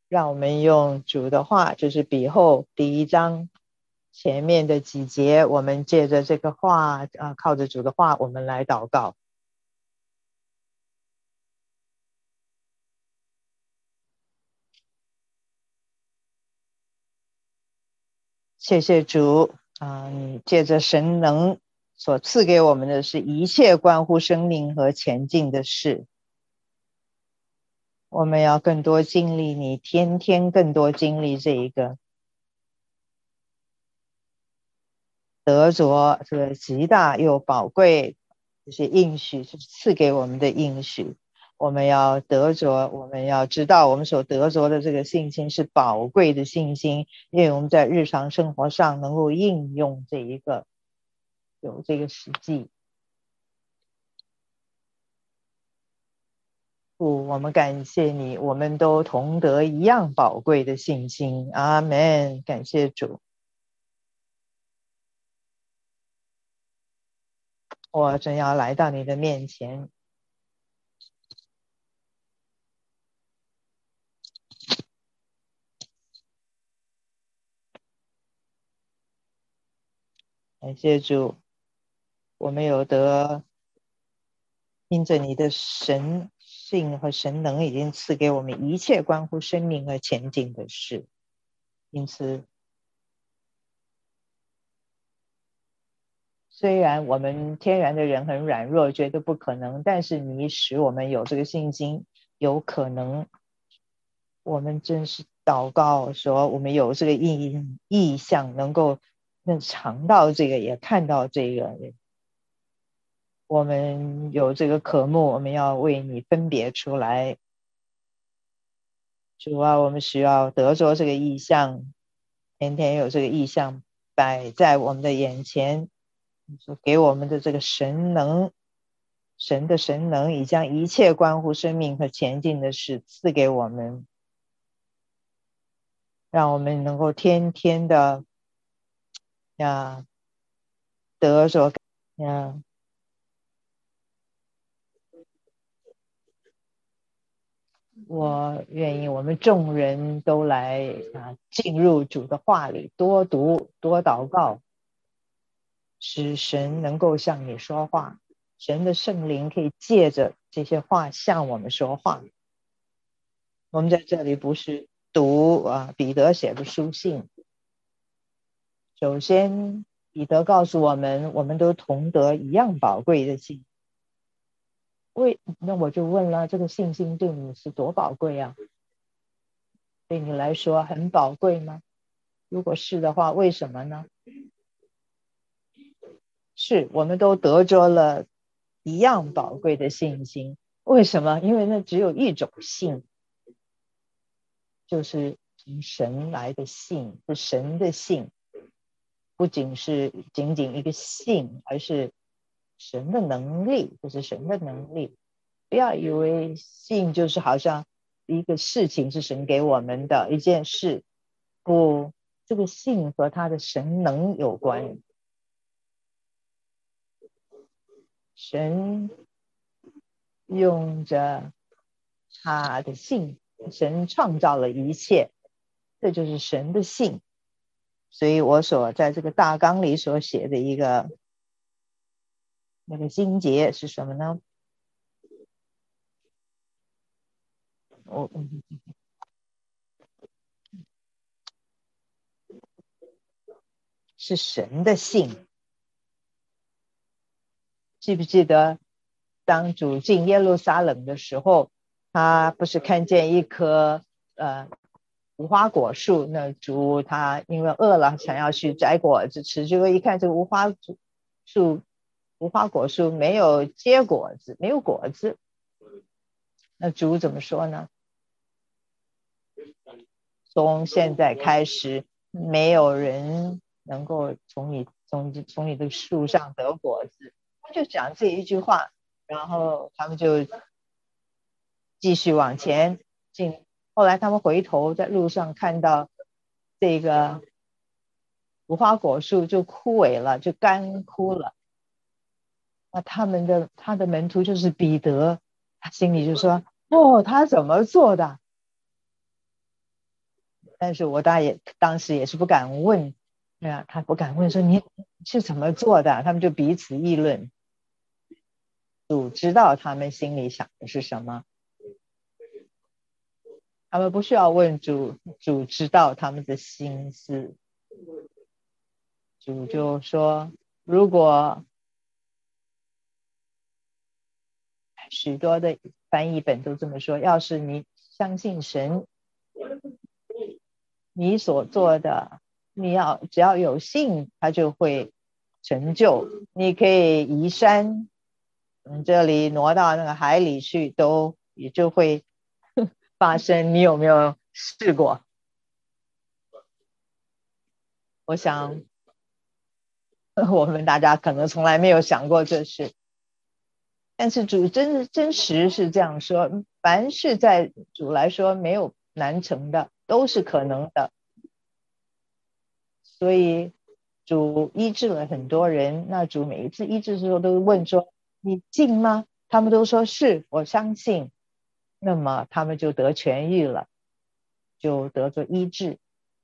让我们用主的话，就是彼后第一章前面的几节，我们借着这个话靠着主的话，我们来祷告。谢谢主你借着神能所赐给我们的是一切关乎生命和前进的事。我们要更多经历你，天天更多经历这一个得着这个极大又宝贵这些应许，是赐给我们的应许。我们要得着，我们要知道我们所得着的这个信心是宝贵的信心，因为我们在日常生活上能够应用这一个，有这个实际。我们感谢你，我们都同得一样宝贵的信心。阿们，感谢主。我真要来到你的面前，感谢主，我们有得因着你的神性和神能，已经赐给我们一切关乎生命和前进的事。因此，虽然我们天然的人很软弱，觉得不可能，但是你使我们有这个信心，有可能。我们真是祷告说，我们有这个意向，能够尝到这个，也看到这个。我们有这个渴慕，我们要为你分别出来。主啊，我们需要得着这个意向，天天有这个意向摆在我们的眼前。你说给我们的这个神能，神的神能已将一切关乎生命和前进的事赐给我们，让我们能够天天的得着呀。我愿意我们众人都来进入主的话里，多读多祷告，使神能够向你说话，神的圣灵可以借着这些话向我们说话。我们在这里不是读彼得写的书信，首先彼得告诉我们，我们都同得一样宝贵的信。那我就问了，这个信心对你是多宝贵啊？对你来说很宝贵吗？如果是的话，为什么呢？是我们都得着了一样宝贵的信心。为什么？因为那只有一种信，就是从神来的信，是神的信，不仅是仅仅一个信，而是神的能力，就是神的能力。不要以为信就是好像一个事情是神给我们的一件事，不，这个信和他的神能有关。神用着他的信，神创造了一切，这就是神的信。所以我所在这个大纲里所写的一个那个经节是什么呢？是神的信。记不记得当主进耶路撒冷的时候，他不是看见一棵无花果树，那主他因为饿了，想要去摘果子吃，结果一看这个无花果树没有结果子，没有果子，那主怎么说呢？从现在开始，没有人能够从你的树上得果子。他就讲这一句话，然后他们就继续往前进。后来他们回头在路上看到这个无花果树就枯萎了，就干枯了。那他的门徒就是彼得，他心里就说：“哦，他怎么做的？ 但是我当时也是不敢问，对啊，他不敢问说你是怎么做的，他们就彼此议论。主知道他们心里想的是什么，他们不需要问主，主知道他们的心思。主就说，如果许多的翻译本都这么说，要是你相信神，你所做的，只要有信，他就会成就。你可以移山，从这里挪到那个海里去，也就会发生。你有没有试过？我想我们大家可能从来没有想过这事，但是主真实是这样说，凡是在主来说没有难成的，都是可能的。所以主医治了很多人，那主每一次医治的时候都问说，你信吗？他们都说是，我相信。那么他们就得痊愈了，就得着医治。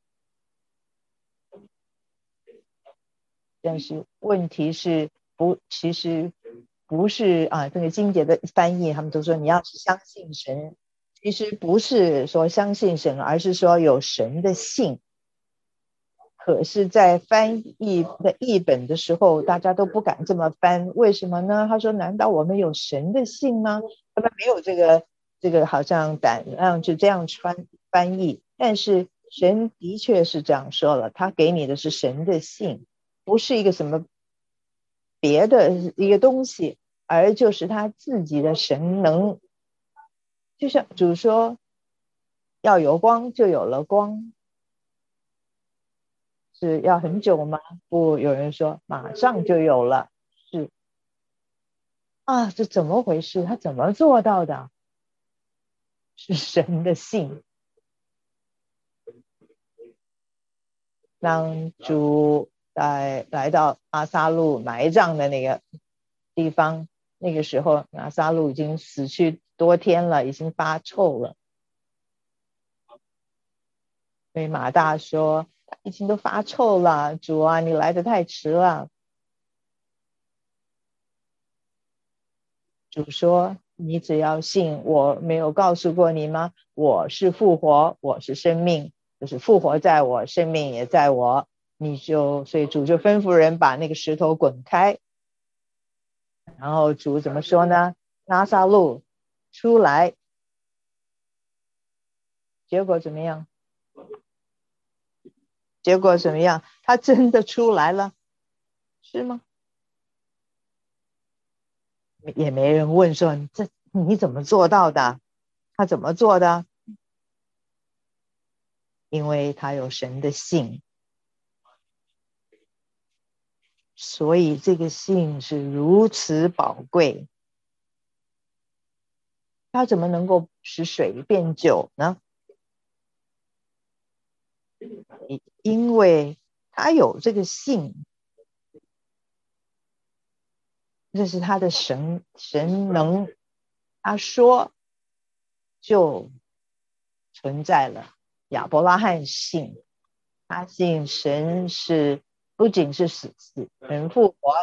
但是问题是其实不是啊，这个经节的翻译他们都说你要是相信神，其实不是说相信神，而是说有神的信。可是在翻译的译本的时候，大家都不敢这么翻，为什么呢？他说难道我们有神的信吗？他们没有这个好像胆量就这样翻译，但是神的确是这样说了，他给你的是神的信，不是一个什么别的一个东西，而就是他自己的神能。就像主说要有光就有了光，是要很久吗？不，有人说马上就有了。是啊，这怎么回事？他怎么做到的？是神的信。当主来到拉撒路埋葬的那个地方，那个时候拉撒路已经死去多天了，已经发臭了。所以马大说已经都发臭了，主啊，你来得太迟了。主说你只要信，我没有告诉过你吗？我是复活，我是生命，就是复活在我，生命也在我。所以主就吩咐人把那个石头滚开。然后主怎么说呢？拉撒路出来，结果怎么样？结果怎么样？他真的出来了，是吗？也没人问说你怎么做到的？他怎么做的？因为他有神的信，所以这个信是如此宝贵。他怎么能够使水变酒呢？因为他有这个信，这是他的神能，他说就存在了。亚伯拉罕信，他信神不仅是死人复活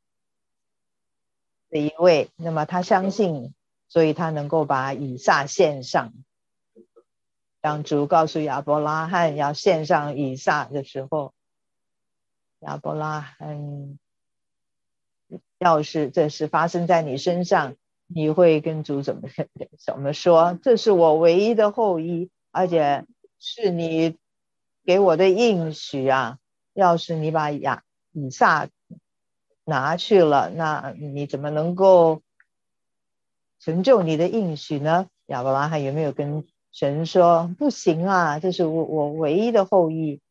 的一位，那么他相信，所以他能够把以撒献上。当主告诉亚伯拉罕要献上以撒的时候，亚伯拉罕要是这事发生在你身上，你会跟主怎么说？这是我唯一的后裔，而且是你给我的应许啊！要是你把以撒拿去了，那你怎么能够成就你的应许呢？亚伯拉罕有没有跟神说不行啊？这是我唯一的后裔，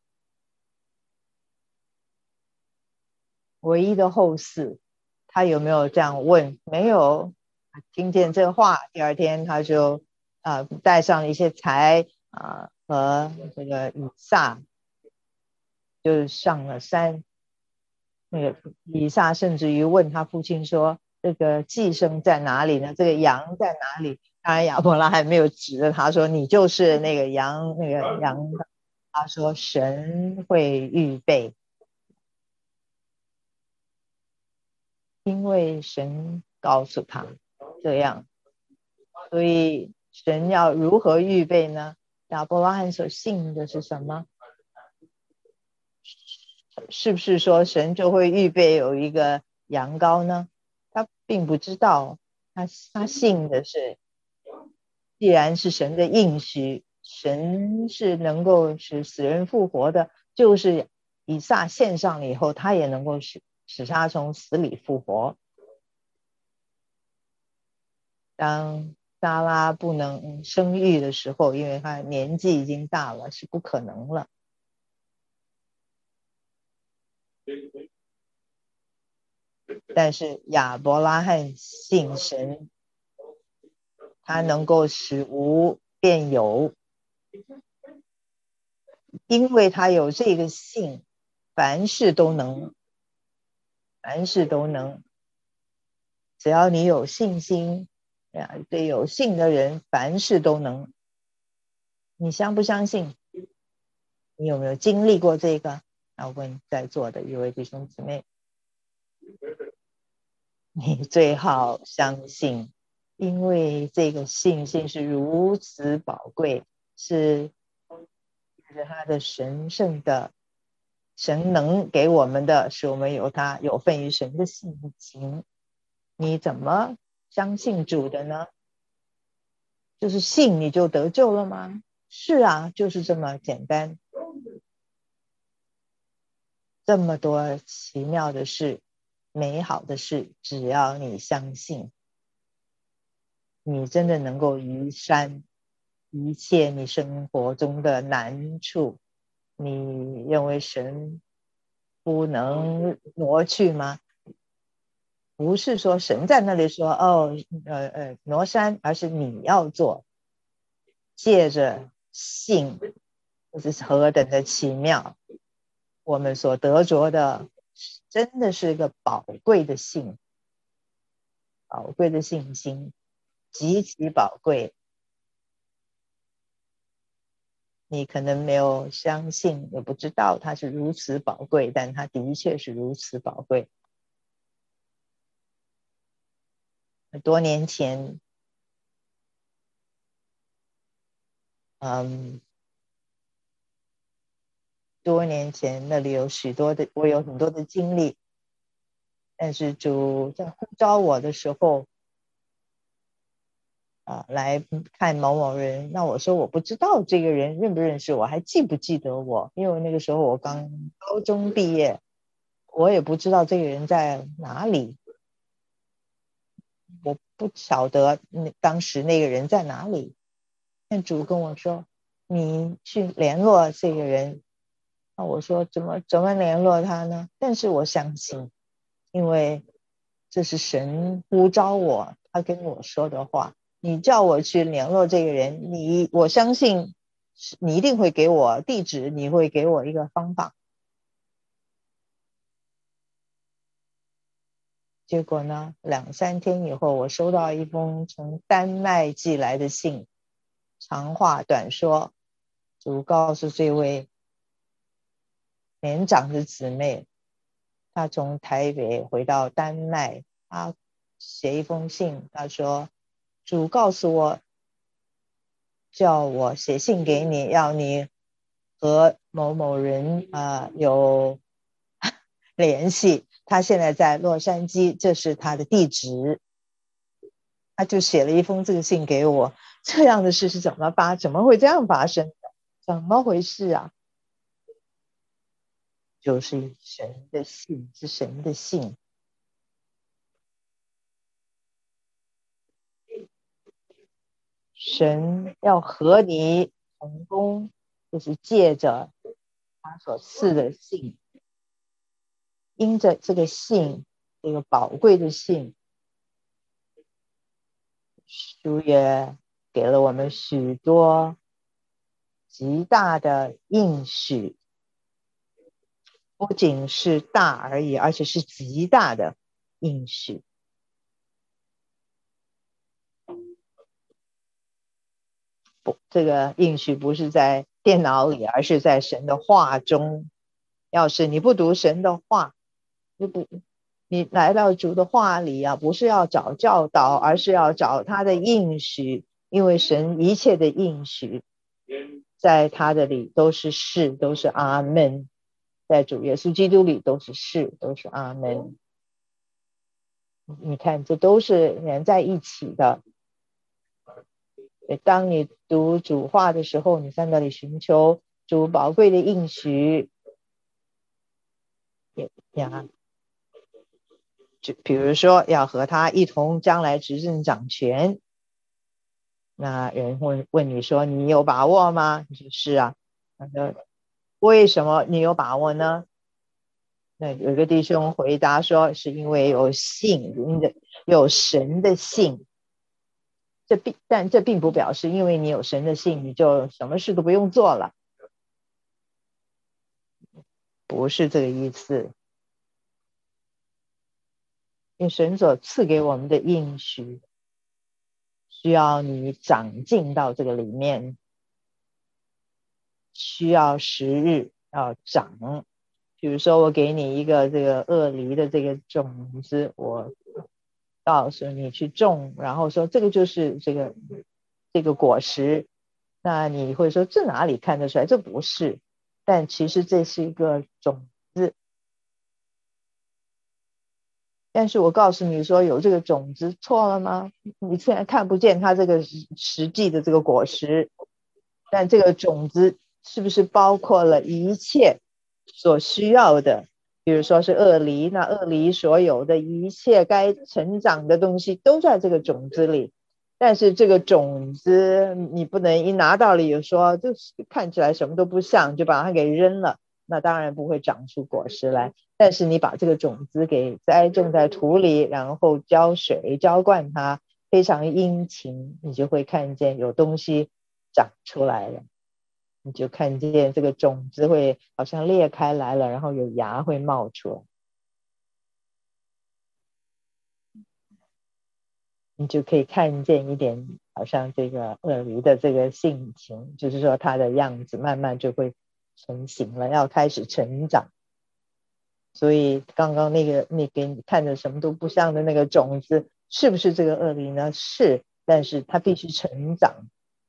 唯一的后嗣。他有没有这样问？没有。听见这话，第二天他就带上一些财和这个以撒，就上了山。那个以撒甚至于问他父亲说：“这个寄生在哪里呢？这个羊在哪里？”当然亚伯拉罕没有指着他说：“你就是那个羊，那个羊。” 他说神会预备，因为神告诉他这样，所以神要如何预备呢？亚伯拉罕所信的是什么？是不是说神就会预备有一个羊羔呢？他并不知道，他信的是，既然是神的应许，神是能够使死人复活的，就是以撒献上了以后，他也能够使他从死里复活。当撒拉不能生育的时候，因为他年纪已经大了，是不可能了。但是亚伯拉罕信神，他能够使无变有，因为他有这个信，凡事都能，凡事都能。只要你有信心，对有信的人，凡事都能。你相不相信？你有没有经历过这个？要问在座的一位弟兄姊妹，你最好相信，因为这个信心是如此宝贵，是他的神圣的神能给我们的，是我们有他有份于神的性情。你怎么相信主的呢？就是信你就得救了吗？是啊，就是这么简单。这么多奇妙的事，美好的事，只要你相信，你真的能够移山一切你生活中的难处。你认为神不能挪去吗？不是说神在那里说挪山，而是你要做，借着信，这是何等的奇妙！我们所得着的真的是一个宝贵的信，宝贵的信心，极其宝贵。你可能没有相信，也不知道它是如此宝贵，但它的确是如此宝贵。很多年前，多年前那里有许多的，我有很多的经历，但是主在呼召我的时候，来看某某人，那我说我不知道这个人认不认识我，还记不记得我，因为那个时候我刚高中毕业，我也不知道这个人在哪里，我不晓得当时那个人在哪里。但主跟我说，你去联络这个人。那我说怎么联络他呢？但是我相信，因为这是神呼召我，他跟我说的话。你叫我去联络这个人，我相信你一定会给我地址，你会给我一个方法。结果呢，2、3天以后，我收到一封从丹麦寄来的信，长话短说，主告诉这位年长的姊妹，她从台北回到丹麦，她写一封信，她说主告诉我，叫我写信给你，要你和某某人有联系，他现在在洛杉矶，这是他的地址。他就写了一封这个信给我。这样的事是怎么会这样发生的？怎么回事啊？就是神的信，是神的信。神要和你同工，就是借着他所赐的信，因着这个信，这个宝贵的信，主也给了我们许多极大的应许，不仅是大而已，而且是极大的应许。不，这个应许不是在电脑里，而是在神的话中。要是你不读神的话，你来到主的话里啊，不是要找教导，而是要找他的应许，因为神一切的应许在他的里都是是，都是阿们，在主耶稣基督里都是是，都是阿们。你看，这都是连在一起的。当你读主话的时候，你在那里寻求主宝贵的应许呀，就比如说要和他一同将来执政掌权，那人会问你说你有把握吗？你说是啊。为什么你有把握呢？那有个弟兄回答说是因为有信，有神的信。但这并不表示因为你有神的信你就什么事都不用做了，不是这个意思。因为神所赐给我们的应许需要你长进到这个里面，需要时日要长。比如说我给你一个这个鳄梨的这个种子，我告诉你去种，然后说这个就是这个果实，那你会说这哪里看得出来？这不是，但其实这是一个种子。但是我告诉你说有这个种子错了吗？你现在看不见它这个实际的这个果实，但这个种子是不是包括了一切所需要的？比如说是鳄梨，那鳄梨所有的一切该成长的东西都在这个种子里。但是这个种子你不能一拿到了有说这看起来什么都不像就把它给扔了，那当然不会长出果实来。但是你把这个种子给栽种在土里，然后浇水浇灌它，非常殷勤，你就会看见有东西长出来了。你就看见这个种子会好像裂开来了，然后有芽会冒出来，你就可以看见一点好像这个鳄鱼的这个性情，就是说它的样子慢慢就会成型了，要开始成长。所以刚刚那个你给你看着什么都不像的那个种子，是不是这个鳄梨呢？是，但是它必须成长。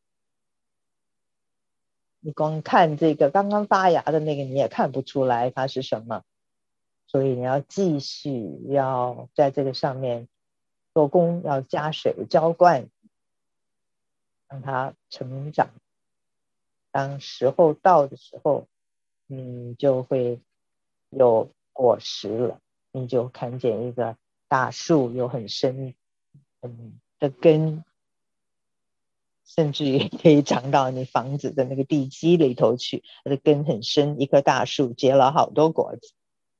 你光看这个刚刚发芽的那个，你也看不出来它是什么。所以你要继续要在这个上面做工，要加水浇灌，让它成长。当时候到的时候，你就会有果实了，你就看见一个大树有很深的根，甚至于可以长到你房子的那个地基里头去，它的根很深，一棵大树结了好多果子。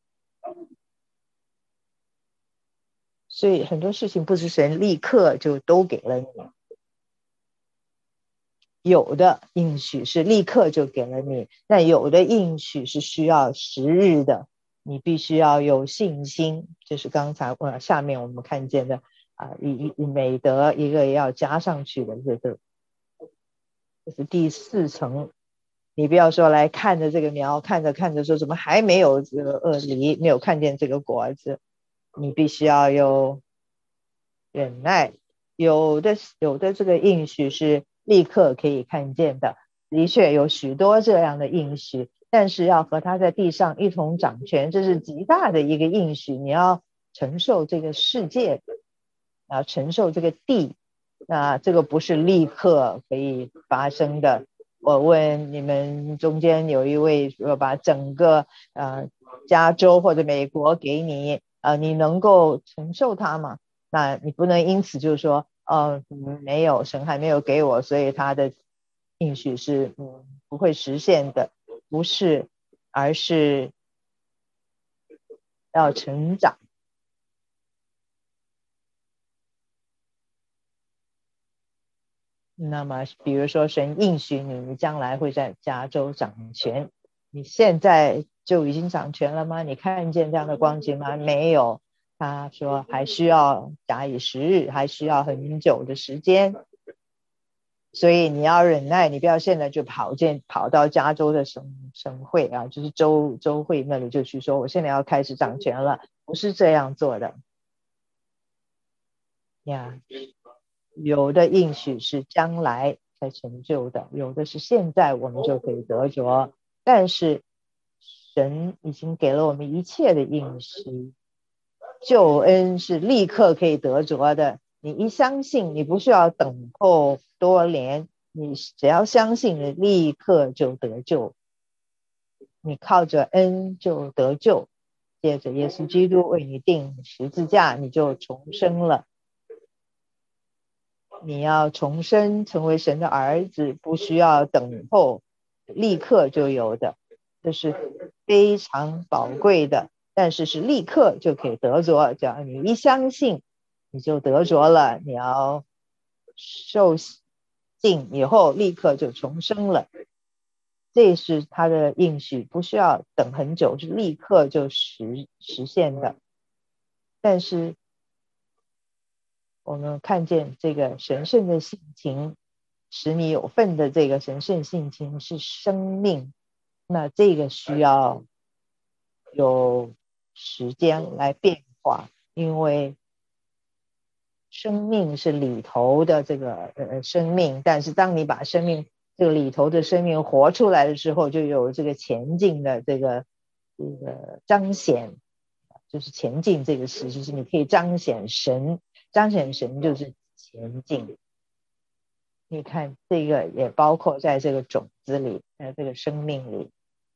所以很多事情不是神立刻就都给了你，有的应许是立刻就给了你，但有的应许是需要时日的，你必须要有信心。就是刚才下面我们看见的一美德一个要加上去的，这是第四层。你不要说来看着这个苗，看着看着说怎么还没有这个鳄梨，没有看见这个果子，你必须要有忍耐。有的这个应许是立刻可以看见的，的确有许多这样的应许，但是要和他在地上一同掌权，这是极大的一个应许。你要承受这个世界，要承受这个地，那这个不是立刻可以发生的。我问你们中间有一位说把整个加州或者美国给你，你能够承受它吗？那你不能因此就说没有，神还没有给我，所以他的应许是不会实现的。不是，而是要成长。那么比如说神应许你，你将来会在加州掌权，你现在就已经掌权了吗？你看见这样的光景吗？没有。他说还需要假以时日，还需要很久的时间。 所以你要忍耐，你不要现在就跑到加州的省会啊，就是州会那里就去说我现在要开始掌权了，不是这样做的呀。有的应许是将来才成就的，有的是现在我们就可以得着，但是神已经给了我们一切的应许，救恩是立刻可以得着的。你一相信，你不需要等候多年，你只要相信，你立刻就得救。你靠着恩就得救，借着耶稣基督为你钉十字架，你就重生了。你要重生成为神的儿子，不需要等候，立刻就有的，这是非常宝贵的，但是是立刻就可以得着，只要你一相信，你就得着了。你要受浸以后，立刻就重生了，这是他的应许，不需要等很久，是立刻就实现的。但是我们看见这个神圣的性情，使你有份的这个神圣性情是生命，那这个需要有时间来变化，因为生命是里头的这个生命，但是当你把生命这个里头的生命活出来的时候，就有这个前进的这个彰显，就是前进这个事，就是你可以彰显神，彰显神就是前进。你看这个也包括在这个种子里，在这个生命里。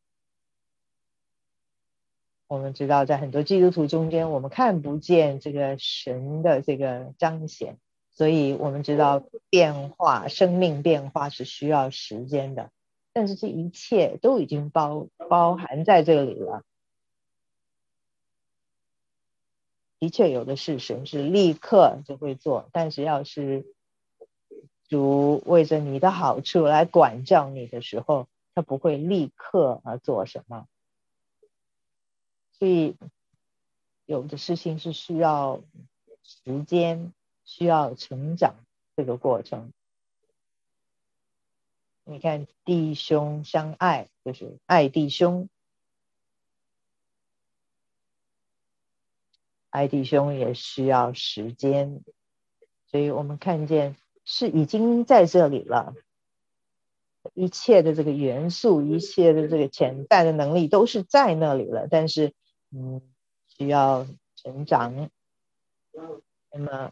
我们知道在很多基督徒中间，我们看不见这个神的这个彰显，所以我们知道变化，生命变化是需要时间的，但是这一切都已经包含在这里了。的确有的是神是立刻就会做，但是要是主为着你的好处来管教你的时候，他不会立刻做什么。所以有的事情是需要时间，需要成长这个过程。你看弟兄相爱，就是爱弟兄，爱弟兄也需要时间。所以我们看见是已经在这里了，一切的这个元素，一切的这个潜在的能力都是在那里了，但是需要成长。那么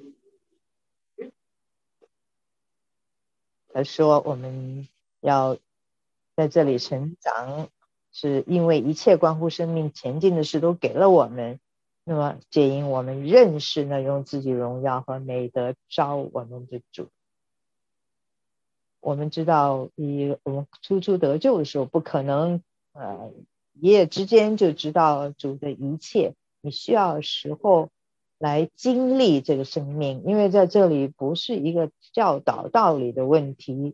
他说我们要在这里成长，是因为一切关乎生命前进的事都给了我们，那么皆因我们认识那用自己荣耀和美德招我们的主。我们知道我们初得救的时候不可能一夜之间就知道主的一切，你需要时候来经历这个生命，因为在这里不是一个教导道理的问题。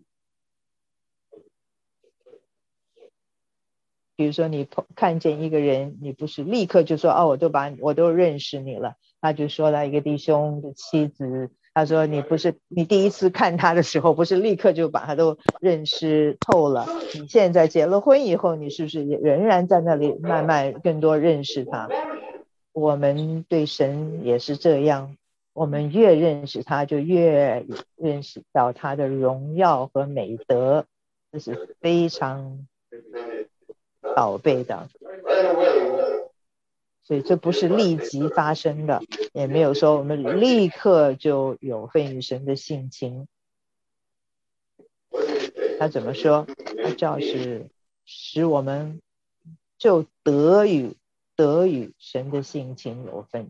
比如说你看见一个人，你不是立刻就说我都认识你了。他就说了一个弟兄的妻子，他说你第一次看他的时候不是立刻就把他都认识透了，你现在结了婚以后，你是不是也仍然在那里慢慢更多认识他？我们对神也是这样，我们越认识他，就越认识到他的荣耀和美德，这是非常宝贝的。所以这不是立即发生的，也没有说我们立刻就有份与神的性情。他怎么说？他叫是使我们就得与神的性情有份。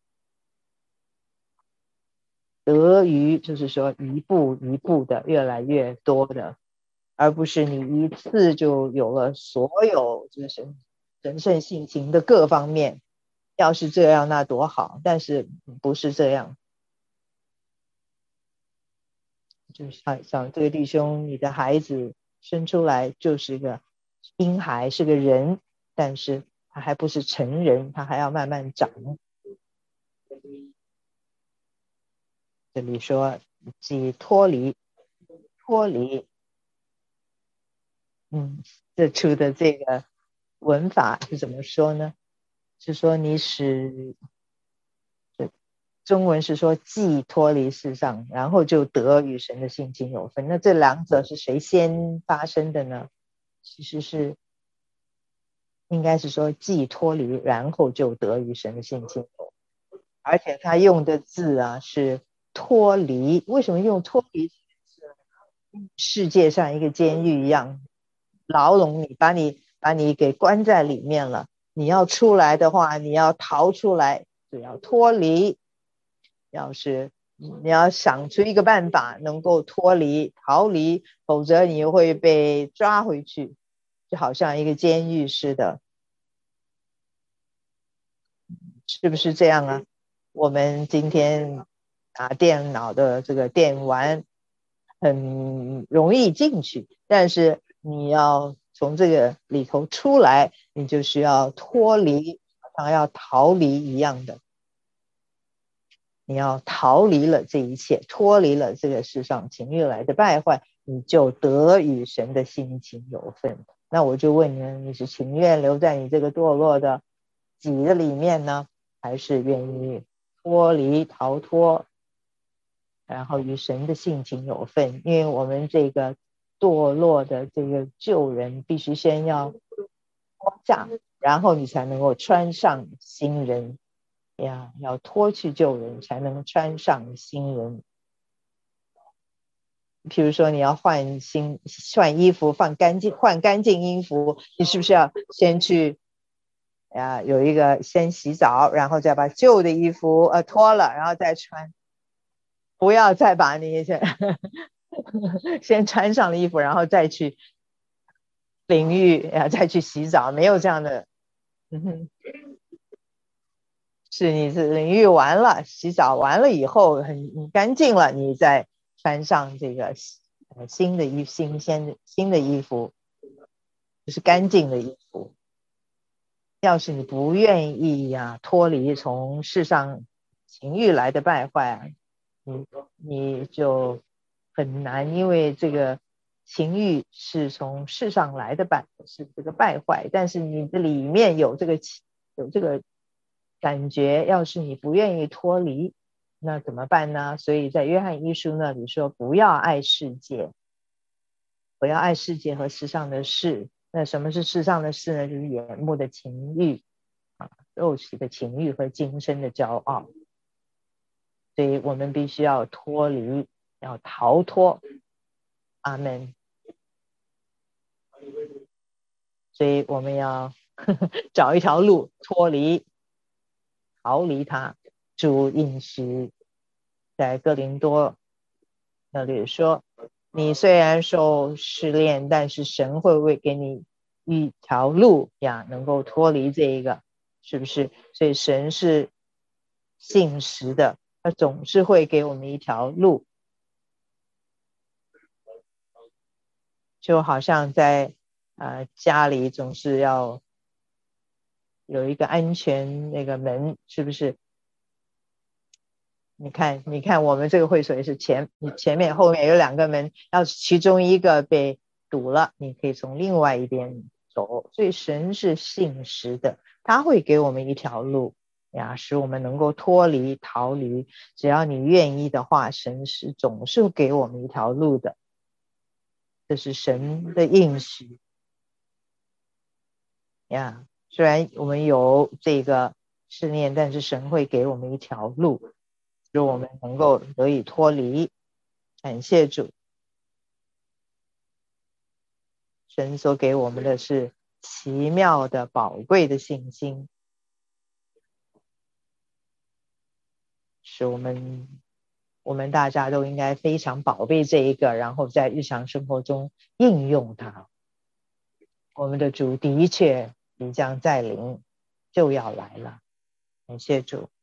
得与就是说一步一步的越来越多的，而不是你一次就有了所有就是神圣性情的各方面。要是这样那多好，但是不是这样。就是像这个弟兄，你的孩子生出来就是个婴孩，是个人，但是他还不是成人，他还要慢慢长。这里说既脱离脱离。这出的这个文法是怎么说呢？是说你使，中文是说既脱离世上，然后就得与神的性情有分。那这两者是谁先发生的呢？其实是应该是说既脱离，然后就得与神的性情有分。而且他用的字啊是脱离。为什么用脱离？世界像一个监狱一样牢笼你，把你给关在里面了。你要出来的话，你要逃出来，就要脱离。要是你要想出一个办法能够脱离逃离，否则你会被抓回去，就好像一个监狱似的，是不是这样啊？我们今天打电脑的这个电玩很容易进去，但是你要从这个里头出来，你就需要脱离，好像要逃离一样的。你要逃离了这一切，脱离了这个世上情欲来的败坏，你就得与神的性情有份。那我就问你，你是情愿留在你这个堕落的己的里面呢，还是愿意脱离逃脱，然后与神的性情有份？因为我们这个堕落的这个旧人必须先要脱下，然后你才能够穿上新人呀，要脱去旧人才能穿上新人。譬如说你要换衣服，换干净衣服，你是不是要先去有一个先洗澡，然后再把旧的衣服脱了，然后再穿。不要再把你先穿上了衣服，然后再去淋浴再去洗澡，没有这样的。是你是淋浴完了，洗澡完了以后很干净了，你再穿上这个新的衣服，就是干净的衣服。要是你不愿意脱离从世上情欲来的败坏，你就很难，因为这个情欲是从世上来的是这个败坏，但是你的里面有这个感觉，要是你不愿意脱离，那怎么办呢？所以在约翰一书那里说，不要爱世界，不要爱世界和世上的事。那什么是世上的事呢？就是眼目的情欲肉体的情欲和今生的骄傲。所以我们必须要脱离，要逃脱。阿们。所以我们要找一条路脱离逃离它。主应许在哥林多那里说，你虽然受试炼，但是神会给你一条路能够脱离这一个，是不是？所以神是信实的，他总是会给我们一条路。就好像在家里总是要有一个安全那个门，是不是？你看我们这个会所也是你前面后面有两个门，要是其中一个被堵了，你可以从另外一边走。所以神是信实的，他会给我们一条路使我们能够脱离逃离。只要你愿意的话，神是总是给我们一条路的，这是神的应许虽然我们有这个试炼，但是神会给我们一条路，使我们能够得以脱离。感谢主，神所给我们的是奇妙的宝贵的信心，是我们大家都应该非常宝贝这一个，然后在日常生活中应用它。我们的主的确即将再临，就要来了。感谢主。